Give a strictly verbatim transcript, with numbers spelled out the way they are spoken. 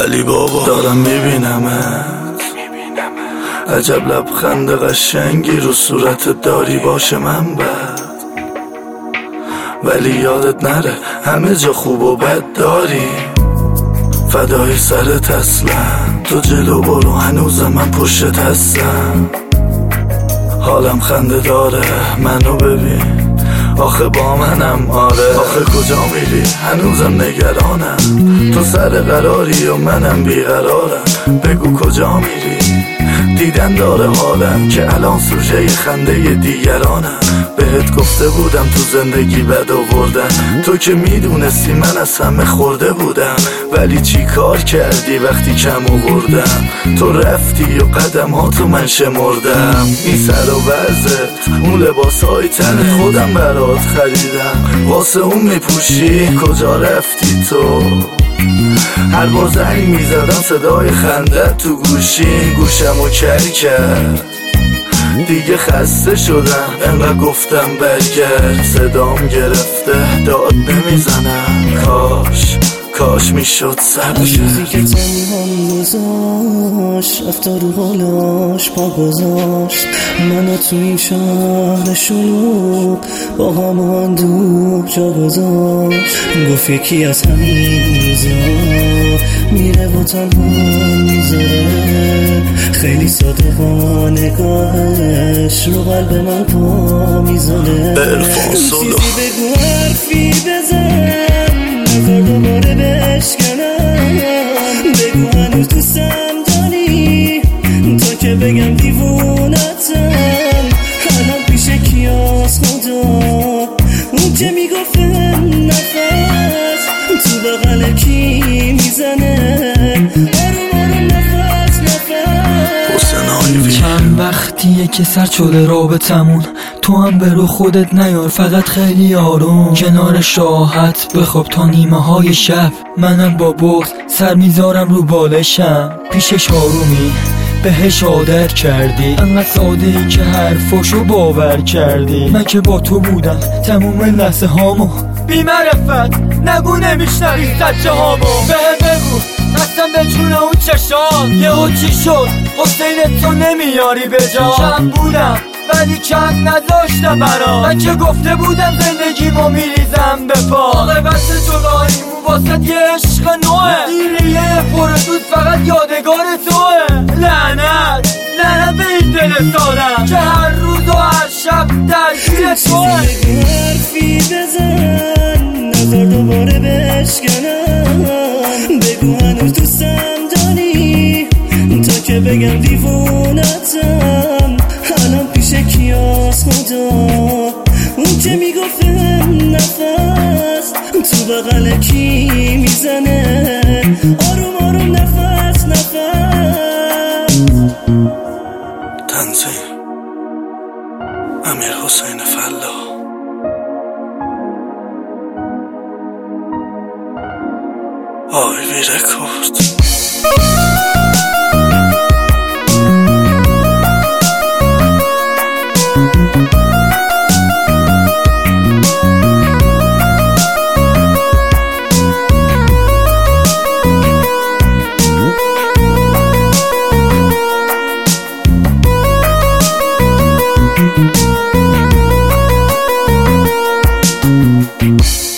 علی بابا دارم میبینمت، عجب لبخند قشنگی رو صورتت داری، باشه من بد ولی یادت نره همه جا خوب و بد داری. فدای سرت اصلا تو جلو برو، هنوز من پشتت هستم. حالم خنده داره منو ببین، آخه با منم آره. آخه کجا میری هنوزم نگرانم، تو سر قراری و منم بیقرارم. بگو کجا میری دیدن داره حالم، که الان سوژه خنده دیگرانم. بهت گفته بودم تو زندگی بد آوردن، تو که میدونستی من از همه خورده بودم. ولی چی کار کردی وقتی کم آوردم؟ تو رفتی و قدم ها تو من شمردم. این سر و وزت اون لباس های تن خودم برات خریدم، واسه اون میپوشی کجا رفتی تو؟ هر بار زنگ میزدم صدای خندت تو گوشی، گوشمو کری کرد دیگه خسته شدم. انقدر گفتم برگرد صدام گرفته داد نمیزنم. کاش کاش میشد صبر روزی که تنهام گذاشت رفتا رو حالاش پا گذاشت، منو تو این شهر شلوغ با همان دور جا گذاشت. گفت یکی از همین روزا میره و تنها میذاره، خیلی ساده با نگاهش رو قلب من پا میذاره. چیزی بگو حرفی بزن نظر دوباره بشکنم، بگو هنوز دوستم داری تا که بگم دیوونتم. الان پیش کیاس خدا اون که میگفت نفس تو بغل کی میزنه، آروم آروم نفس نفس. چند وقتیه که سر شده رابطمون، تو هم برو خودت نیار فقط خیلی آروم. کنار شاهت بخواب تا نیمه های شب، منم با بغض سر میذارم رو بالشم. پیشش آرومی بهش عادت کردی، انقدر ساده ای که حرفاشو باور کردی. من که با تو بودم تموم لحظه هامو، بی معرفت نگو نمیشنوی سچه هامو. بهم بگو قسم به جون اون چشام یه ها چی شد؟ حسین تو نمیاری به جا. کم بودم ولی کم نذاشتم برام، من که گفته بودم زندگیمو میریزم به پا. عاقبت جداییمون واسه یه عشق نوه، این ریه پردود فقط یادگار توه. لعنت لعنت به این دل سادم که هر روز و هر شب درگیر توه. حرفی بزن نظر دوباره بشکنم، بگو هنوز دوستم داری تا که بگم دیوونتم. الان پیش کیاس خدا اون که میگفت نفس تو بغل کی میزنه، آروم آروم نفس نفس. تنظیم امیر حسین فلاح. آی وی رکورد. Thank you.